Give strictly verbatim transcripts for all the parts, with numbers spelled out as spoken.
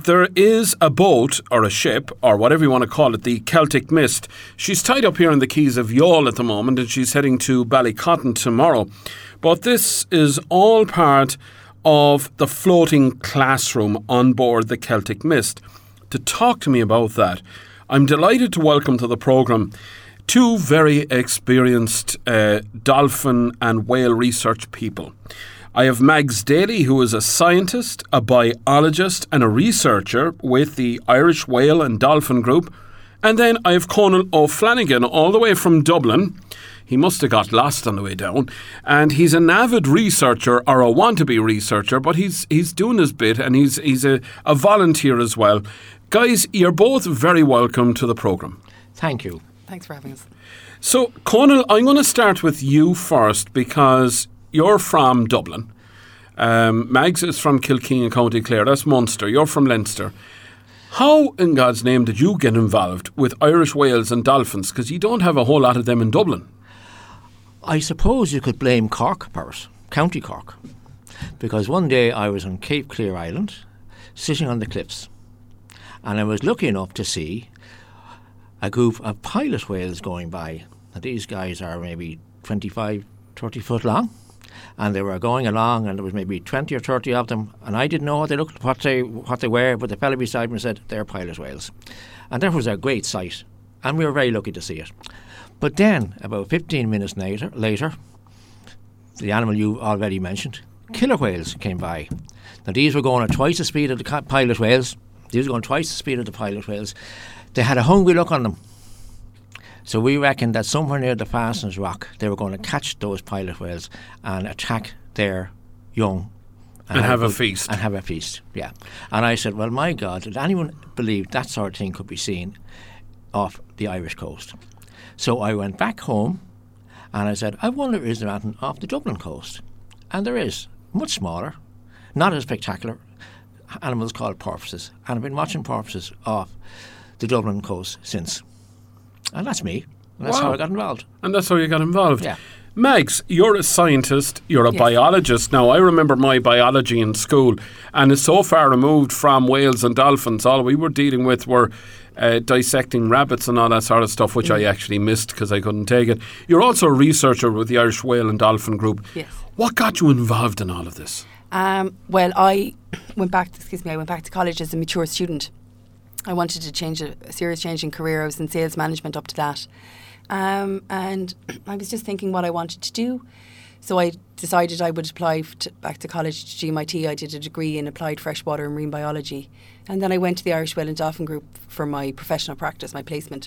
there is a boat or a ship or whatever you want to call it, the Celtic Mist. She's tied up here in the quays of Youghal at the moment and she's heading to Ballycotton tomorrow. But this is all part of the floating classroom on board the Celtic Mist. To talk to me about that, I'm delighted to welcome to the programme two very experienced uh, dolphin and whale research people. I have Mags Daly, who is a scientist, a biologist and a researcher with the Irish Whale and Dolphin Group. And then I have Conal O'Flanagan, all the way from Dublin. He must have got lost on the way down. And he's an avid researcher, or a want-to-be researcher, but he's he's doing his bit and he's he's a, a volunteer as well. Guys, you're both very welcome to the programme. Thank you. Thanks for having us. So, Conal, I'm going to start with you first because you're from Dublin. Um, Mags is from Kilkeen, County Clare. That's Munster. You're from Leinster. How, in God's name, did you get involved with Irish whales and dolphins? Because you don't have a whole lot of them in Dublin. I suppose you could blame Cork, Paris, County Cork. Because one day I was on Cape Clear Island, sitting on the cliffs, and I was lucky enough to see a group of pilot whales going by. Now, these guys are maybe twenty-five, thirty foot long, and they were going along, and there was maybe twenty or thirty of them, and I didn't know what they looked, what they, what they were, but the fellow beside me said, they're pilot whales. And that was a great sight, and we were very lucky to see it. But then, about fifteen minutes later, later, the animal you already mentioned, killer whales came by. Now, these were going at twice the speed of the pilot whales. These were going twice the speed of the pilot whales. They had a hungry look on them. So we reckon that somewhere near the Fastners Rock, they were going to catch those pilot whales and attack their young. And, and have, have a, a feast. And have a feast, yeah. And I said, well, my God, did anyone believe that sort of thing could be seen off the Irish coast? So I went back home and I said, I wonder, is there anything off the Dublin coast? And there is, much smaller, not as spectacular, animals called porpoises. And I've been watching porpoises off the Dublin coast since. And that's me. And that's wow. how I got involved. And that's how you got involved. Yeah. Mags, you're a scientist, you're a yes. biologist. Now, I remember my biology in school, and it's so far removed from whales and dolphins. All we were dealing with were uh, dissecting rabbits and all that sort of stuff, which mm. I actually missed because I couldn't take it. You're also a researcher with the Irish Whale and Dolphin Group. Yes. What got you involved in all of this? Um, well, I went back. Excuse me. I went back to college as a mature student. I wanted to change a, a serious change in career. I was in sales management up to that, um, and I was just thinking what I wanted to do. So I decided I would apply f- to, back to college to G M I T. I did a degree in applied freshwater and marine biology, and then I went to the Irish Whale and Dolphin Group for my professional practice, my placement,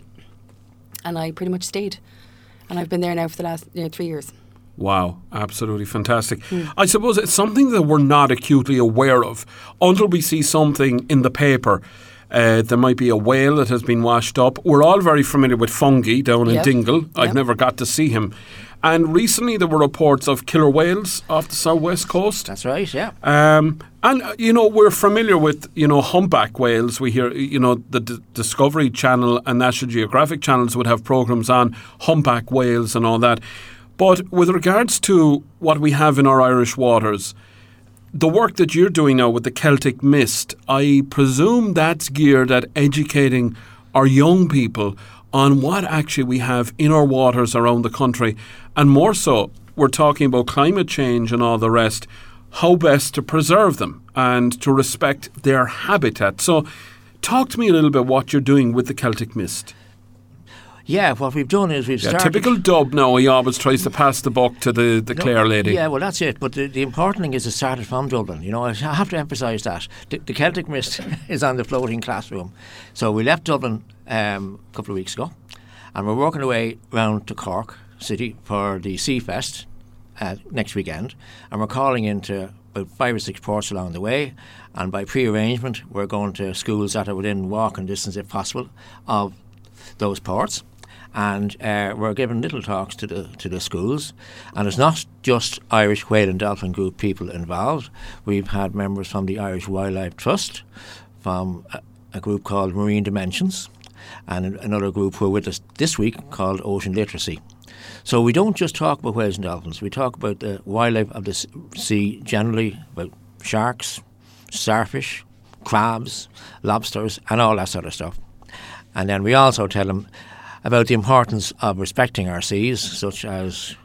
and I pretty much stayed. And I've been there now for the last you know, three years. Wow, absolutely fantastic. Mm. I suppose it's something that we're not acutely aware of until we see something in the paper. Uh, there might be a whale that has been washed up. We're all very familiar with Fungi down in yep. Dingle. Yep. I've never got to see him. And recently there were reports of killer whales off the southwest coast. That's right, yeah. Um, and, uh, you know, we're familiar with, you know, humpback whales. We hear, you know, the D- Discovery Channel and National Geographic channels would have programmes on humpback whales and all that. But with regards to what we have in our Irish waters, the work that you're doing now with the Celtic Mist, I presume that's geared at educating our young people on what actually we have in our waters around the country. And more so, we're talking about climate change and all the rest, how best to preserve them and to respect their habitat. So talk to me a little bit what you're doing with the Celtic Mist. Yeah, what we've done is we've yeah, started... Typical Dub now, he always tries to pass the buck to the, the no, Clare lady. Yeah, well, that's it. But the, the important thing is it started from Dublin. You know, I have to emphasise that. The, the Celtic Mist is on the floating classroom. So we left Dublin um, a couple of weeks ago, and we're working our way round to Cork City for the Sea Fest uh, next weekend. And we're calling into about five or six ports along the way. And by pre-arrangement, we're going to schools that are within walking distance, if possible, of those ports. And uh, we're giving little talks to the to the schools. And it's not just Irish Whale and Dolphin Group people involved. We've had members from the Irish Wildlife Trust, from a, a group called Marine Dimensions, and another group who are with us this week called Ocean Literacy. So we don't just talk about whales and dolphins. We talk about the wildlife of the sea generally, about sharks, starfish, crabs, lobsters, and all that sort of stuff. And then we also tell them about the importance of respecting our seas, such as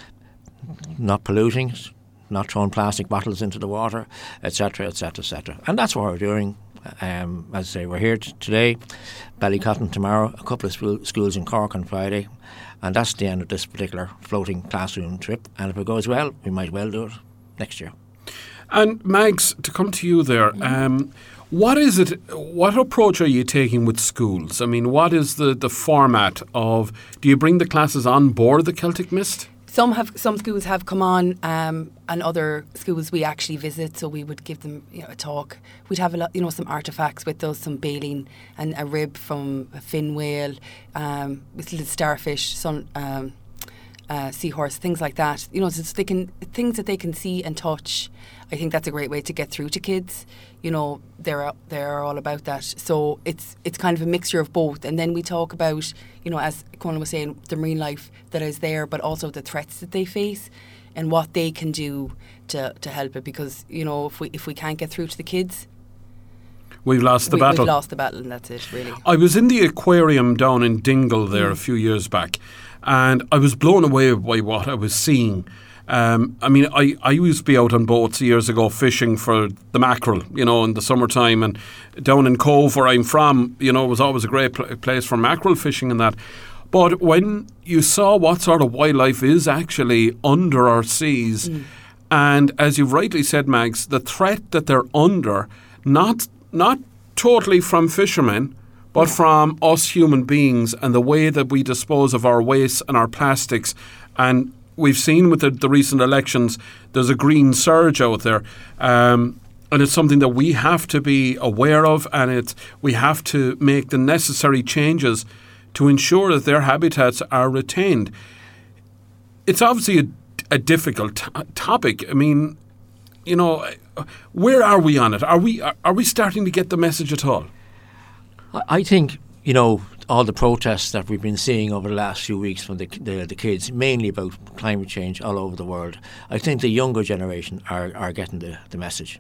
not polluting, not throwing plastic bottles into the water, et cetera, et cetera, et cetera. And that's what we're doing. Um, as I say, we're here t- today, Ballycotton tomorrow, a couple of school- schools in Cork on Friday, and that's the end of this particular floating classroom trip. And if it goes well, we might well do it next year. And Mags, to come to you there, um, what is it? What approach are you taking with schools? I mean, what is the, the format of? Do you bring the classes on board the Celtic Mist? Some have, some schools have come on, um, and other schools we actually visit. So we would give them, you know, a talk. We'd have a lot, you know, some artefacts with us, some baleen and a rib from a fin whale, um, with little starfish, some um, uh, seahorse, things like that. You know, so they can things that they can see and touch. I think that's a great way to get through to kids. You know, they're they're all about that. So it's it's kind of a mixture of both. And then we talk about, you know, as Conan was saying, the marine life that is there, but also the threats that they face and what they can do to, to help it. Because, you know, if we if we can't get through to the kids, we've lost the we, battle. We've lost the battle, and that's it, really. I was in the aquarium down in Dingle there mm. a few years back, and I was blown away by what I was seeing. Um, I mean, I, I used to be out on boats years ago fishing for the mackerel, you know, in the summertime, and down in Cove where I'm from, you know, it was always a great pl- place for mackerel fishing and that. But when you saw what sort of wildlife is actually under our seas, mm. and as you've rightly said, Mags, the threat that they're under, not not totally from fishermen, but from us human beings and the way that we dispose of our waste and our plastics. And we've seen with the, the recent elections, there's a green surge out there. Um, and it's something that we have to be aware of, and it's, we have to make the necessary changes to ensure that their habitats are retained. It's obviously a, a difficult t- topic. I mean, you know, where are we on it? Are we are, are we starting to get the message at all? I think, you know, all the protests that we've been seeing over the last few weeks from the, the the kids, mainly about climate change all over the world, I think the younger generation are, are getting the, the message.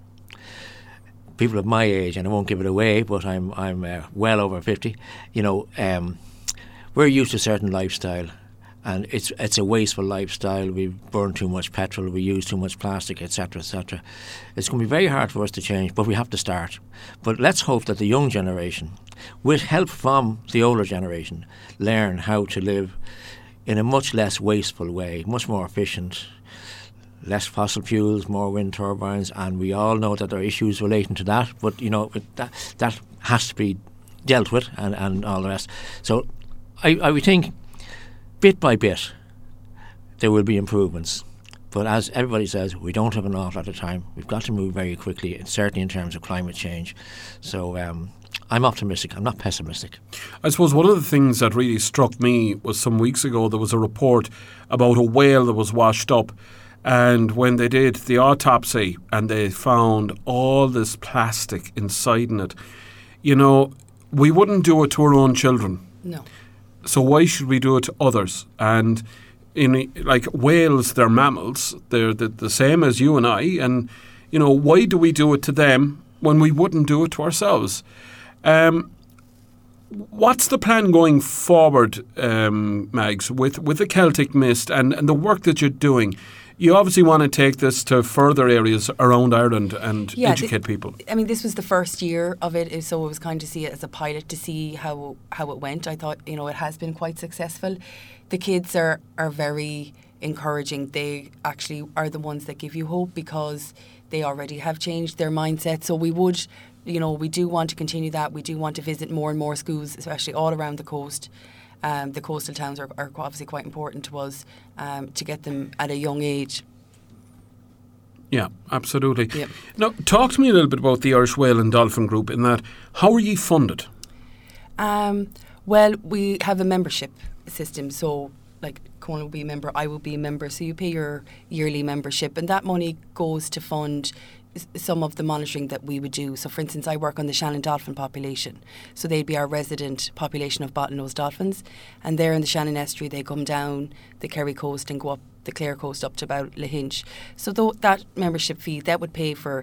People of my age, and I won't give it away, but I'm I'm uh, well over fifty, you know, um, we're used to a certain lifestyle, and it's it's a wasteful lifestyle. We burn too much petrol, we use too much plastic, et cetera, et cetera. It's going to be very hard for us to change, but we have to start. But let's hope that the young generation, with help from the older generation, learn how to live in a much less wasteful way, much more efficient, less fossil fuels, more wind turbines, and we all know that there are issues relating to that, but, you know, it, that that has to be dealt with, and, and all the rest. So I, I would think, bit by bit, there will be improvements. But as everybody says, we don't have an awful lot of time. We've got to move very quickly, and certainly in terms of climate change. So um, I'm optimistic. I'm not pessimistic. I suppose one of the things that really struck me was some weeks ago there was a report about a whale that was washed up, and when they did the autopsy and they found all this plastic inside in it, you know, we wouldn't do it to our own children. No. So why should we do it to others? And in like whales, they're mammals. They're the, the same as you and I. And, you know, why do we do it to them when we wouldn't do it to ourselves? Um, what's the plan going forward, um, Mags, with, with the Celtic Mist and, and the work that you're doing? You obviously want to take this to further areas around Ireland and yeah, educate th- people. I mean, this was the first year of it, so it was kind of see it as a pilot to see how how it went. I thought, you know, it has been quite successful. The kids are, are very encouraging. They actually are the ones that give you hope because they already have changed their mindset. So we would, you know, we do want to continue that. We do want to visit more and more schools, especially all around the coast. Um, the coastal towns are, are obviously quite important to us, um, to get them at a young age. Yeah, absolutely. Yep. Now, talk to me a little bit about the Irish Whale and Dolphin Group in that. How are you funded? Um, well, we have a membership system. So, like, Conan will be a member, I will be a member. So you pay your yearly membership, and that money goes to fund some of the monitoring that we would do. So, for instance, I work on the Shannon dolphin population. So they'd be our resident population of bottlenose dolphins. And there in the Shannon estuary, they come down the Kerry coast and go up the Clare coast up to about Lahinch. So th- that membership fee, that would pay for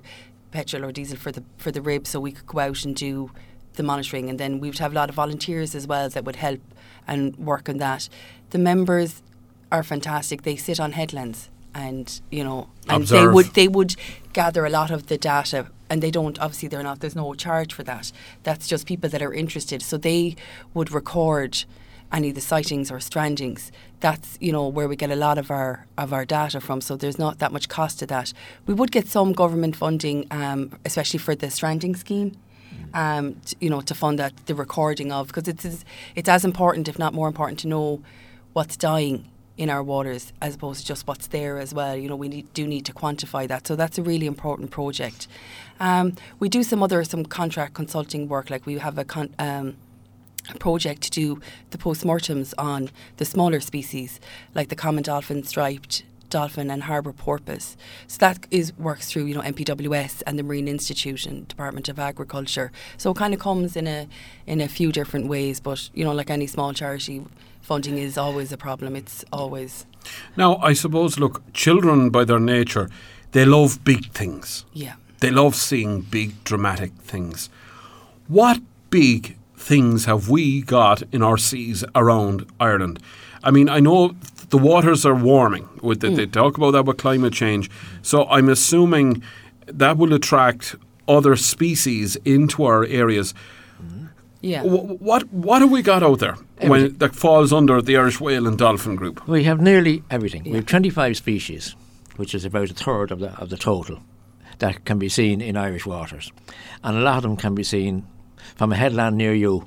petrol or diesel for the for the rib, so we could go out and do the monitoring, and then we would have a lot of volunteers as well that would help and work on that. The members are fantastic. They sit on headlands and, you know, and Observe. they would they would gather a lot of the data, and they don't, obviously they're not, there's no charge for that. That's just people that are interested. So they would record any of the sightings or strandings. That's, you know, where we get a lot of our of our data from, so there's not that much cost to that. We would get some government funding, um, especially for the stranding scheme. Um, t- you know, to fund that, the recording of, because it's as, it's as important, if not more important, to know what's dying in our waters as opposed to just what's there as well. You know, we need, do need to quantify that, so that's a really important project. Um, we do some other some contract consulting work, like we have a, con- um, a project to do the postmortems on the smaller species, like the common dolphin, striped dolphin and harbour porpoise. So that is works through, you know, M P W S and the Marine Institute and Department of Agriculture. So it kind of comes in a in a few different ways, but, you know, like any small charity, funding is always a problem. It's always... Now, I suppose, look, children by their nature, they love big things. Yeah. They love seeing big, dramatic things. What big things have we got in our seas around Ireland? I mean, I know the waters are warming. With the, mm. They talk about that with climate change. So I'm assuming that will attract other species into our areas. Yeah. W- what what have we got out there when that falls under the Irish whale and dolphin group? We have nearly everything. Yeah. We have twenty-five species, which is about a third of the of the total, that can be seen in Irish waters. And a lot of them can be seen from a headland near you.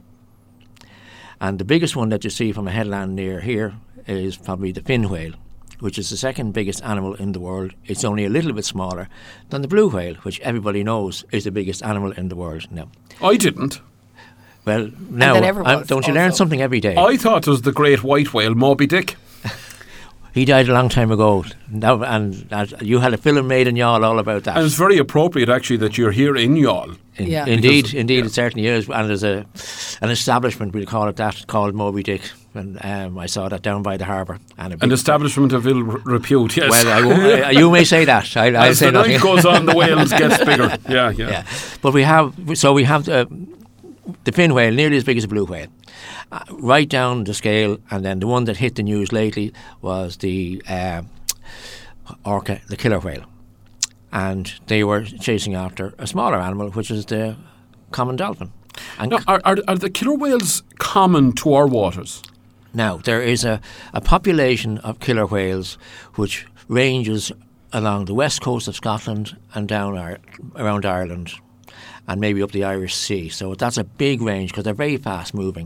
And the biggest one that you see from a headland near here is probably the fin whale, which is the second biggest animal in the world. It's only a little bit smaller than the blue whale, which everybody knows is the biggest animal in the world now. I didn't. Well, now, that ever uh, was don't you also. learn something every day? I thought it was the great white whale, Moby Dick. He died a long time ago, now, and uh, you had a film made in Youghal all about that. And it's very appropriate, actually, that you're here in Youghal. In, Yeah. Indeed, Because- indeed, yeah. it certainly is. And there's a an establishment, we'll call it that, called Moby Dick. And um, I saw that down by the harbour. And a An big- establishment of ill re- repute, yes. Well, I won't, I, you may say that. I, I'll As say the nothing. night goes on, the whales gets bigger. Yeah, yeah. Yeah, but we have so we have the, the fin whale, nearly as big as a blue whale, uh, right down the scale. And then the one that hit the news lately was the uh, orca, the killer whale, and they were chasing after a smaller animal, which is the common dolphin. And Now, are, are, are the killer whales common to our waters? now there is a, a population of killer whales which ranges along the west coast of Scotland and down our, around Ireland, and maybe up the Irish Sea. So that's a big range because they're very fast moving.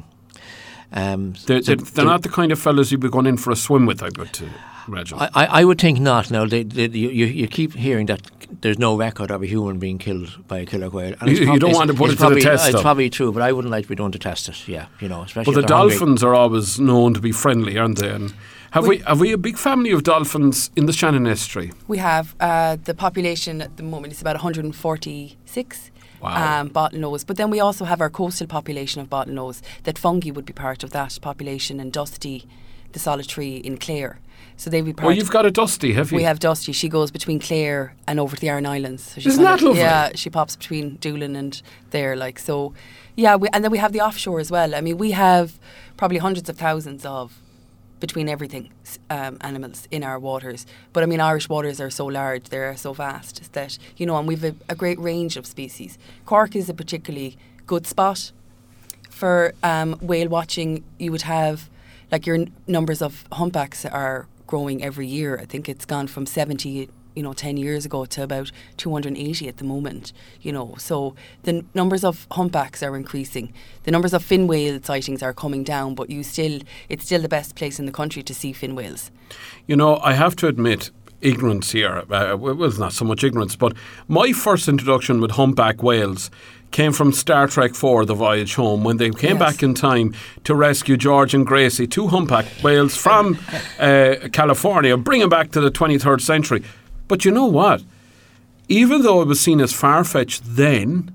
Um, They're, so they're, they're not the kind of fellas you'd be going in for a swim with, I would uh, imagine. I, I I would think not. No, they, they, you, you you keep hearing that there's no record of a human being killed by a killer whale. And it's You- you prob- don't it's- want to put it's it to the probably- test, It's though. probably true, but I wouldn't like to be done to test it. Yeah, you know, especially. But the if they're hungry. dolphins are always known to be friendly, aren't they? And have we have we a big family of dolphins in the Shannon Estuary? We have uh, the population at the moment is about one hundred forty-six. Wow. Um, bottlenose. But then we also have our coastal population of bottlenose, that fungi would be part of that population, and Dusty, the solitary in Clare. So they would be part Oh, you've got a Dusty, have you? We have Dusty. She goes between Clare and over to the Aran Islands. So she Isn't kind that lovely? Yeah, she pops between Doolin and there. Like so, yeah. We, and then we have the offshore as well. I mean, we have probably hundreds of thousands of between everything um, animals in our waters. But I mean, Irish waters are so large, they're so vast that, you know, and we've a, a great range of species. Cork is a particularly good spot for um, whale watching. You would have, like, your n- numbers of humpbacks are growing every year. I think it's gone from seventy, you know, ten years ago to about two hundred eighty at the moment, you know. So the n- numbers of humpbacks are increasing. The numbers of fin whale sightings are coming down, but you still, it's still the best place in the country to see fin whales. You know, I have to admit, ignorance here. Uh, well, it's not so much ignorance, but my first introduction with humpback whales came from Star Trek four, The Voyage Home, when they came Yes. back in time to rescue George and Gracie, two humpback whales from uh, California, bring them back to the twenty-third century. But you know what? Even though it was seen as far-fetched then,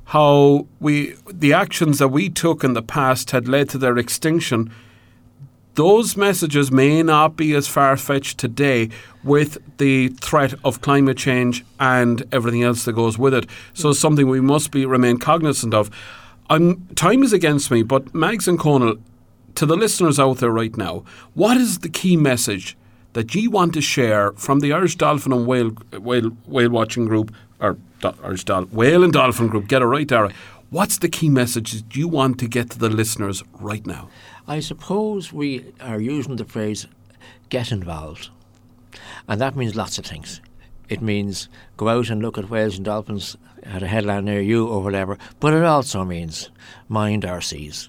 how we the actions that we took in the past had led to their extinction, those messages may not be as far-fetched today with the threat of climate change and everything else that goes with it. So it's something we must be remain cognizant of. I'm, time is against me, but Mags and Conal, to the listeners out there right now, what is the key message that you want to share from the Irish Dolphin and Whale Whale, whale Watching Group, or Do- Irish Dol- Whale and Dolphin Group? Get it right, Dara. What's the key message that you want to get to the listeners right now? I suppose we are using the phrase get involved, and that means lots of things. It means go out and look at whales and dolphins at a headland near you or whatever, but it also means mind our seas.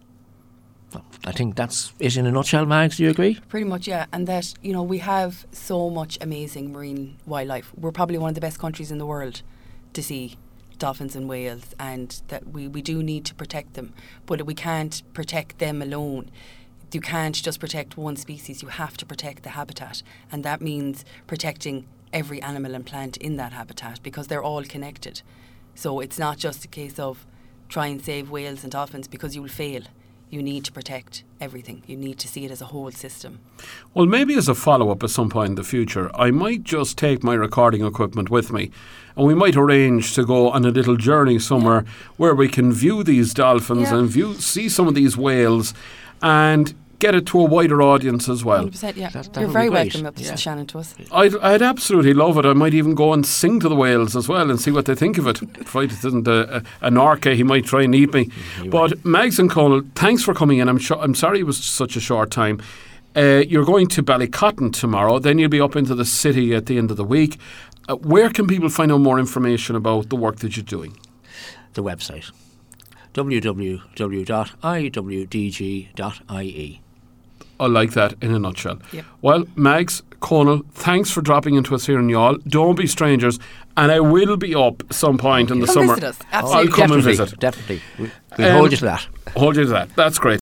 I think that's it in a nutshell, Mags. Do you agree? Pretty much, yeah. And that, you know, we have so much amazing marine wildlife. We're probably one of the best countries in the world to see dolphins and whales, and that we, we do need to protect them. But we can't protect them alone. You can't just protect one species. You have to protect the habitat. And that means protecting every animal and plant in that habitat, because they're all connected. So it's not just a case of try and save whales and dolphins, because you will fail. You need to protect everything. You need to see it as a whole system. Well, maybe as a follow-up at some point in the future, I might just take my recording equipment with me, and we might arrange to go on a little journey somewhere yeah. where we can view these dolphins yeah. and view see some of these whales and get it to a wider audience as well. one hundred percent, yeah. That, that You're very welcome up yeah. Shannon to us. I'd, I'd absolutely love it. I might even go and sing to the whales as well and see what they think of it. Right, it isn't a, a, an orca, he might try and eat me. Mm-hmm. But Mags and Conal, thanks for coming in. I'm, sh- I'm sorry it was such a short time. Uh, you're going to Ballycotton tomorrow, then you'll be up into the city at the end of the week. Uh, where can people find out more information about the work that you're doing? The website, w w w dot i w d g dot i e. I like that in a nutshell. Yep. Well, Mags, Conal, thanks for dropping into us here in Youghal. Don't be strangers, and I will be up some point in the come summer. Visit us. Absolutely. I'll come definitely, and visit. Definitely. We'll um, hold you to that. Hold you to that. That's great.